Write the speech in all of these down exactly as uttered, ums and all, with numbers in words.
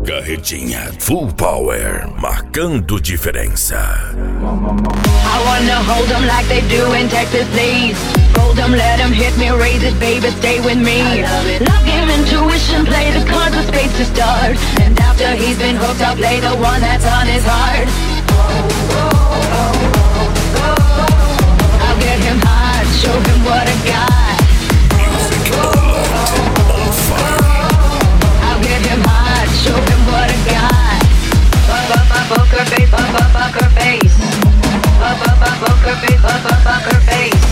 Carretinha Full Power, marcando diferença. I wanna hold them like they do in Texas, please. Fold them, let them hit me, raise it, baby, stay with me. Love game, intuition, play the cards with space to start. And after he's been hooked, I'll play the one that's on his heart. I'll get him hard, show him what I got. Music unlocked, on fire. I'll get him hard, show him what I got. Up, up, up, poker face, up, up, poker face. Up, up, up, poker face, up, up, poker face.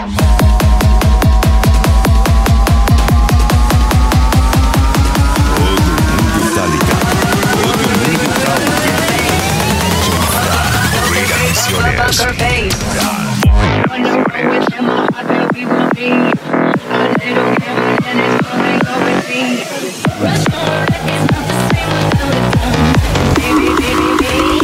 Poker face. When you're with him, my heart will be with me. A little camera and it's gonna go with me. Rush on, it's not the same without a tongue. Baby, baby, baby.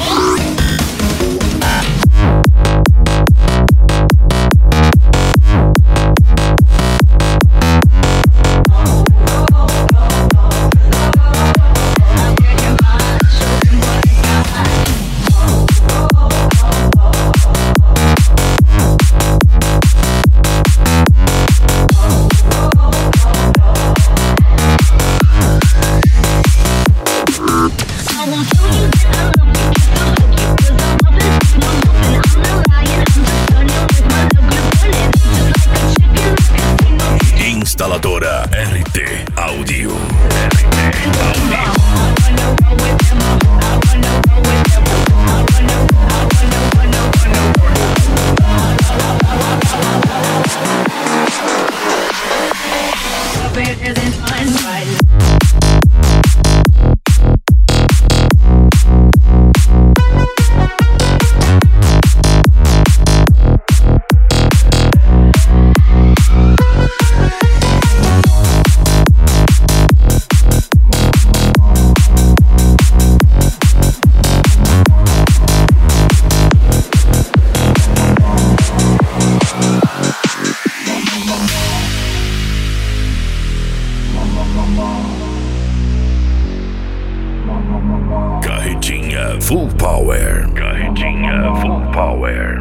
Instaladora R T Audio. R T Audio. Carretinha Full Power. Carretinha Full Power.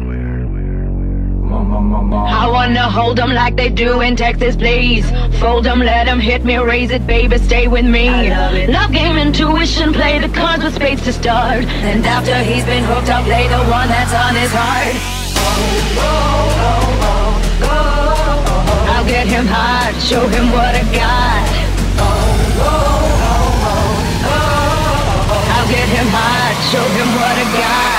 I wanna hold them like they do in Texas, please. Fold them, let them hit me, raise it, baby, stay with me. Love, love game, intuition, play the cards with space to start. And after he's been hooked, I'll play the one that's on his heart. Oh, oh, oh, oh, oh. I'll get him hard, show him what I got. Oh, oh, oh, oh, oh. I'll get him hard, show him what I got.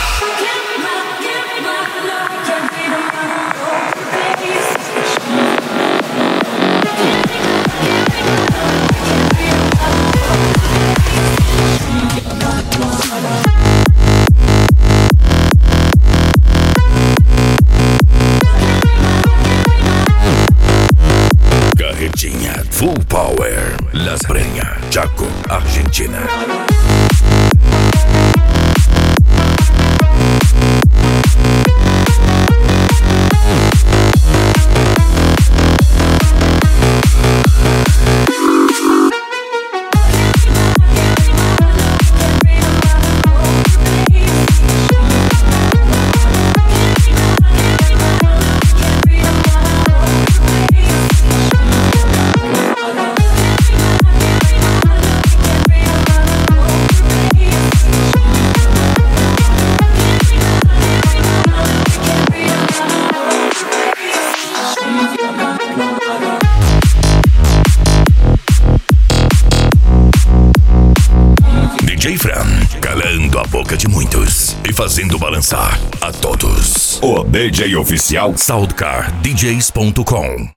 Carretinha Full Power. Las Breñas, Chaco, Argentina. D J Fran, calando a boca de muitos e fazendo balançar a todos. O D J oficial Soundcar D Js ponto com.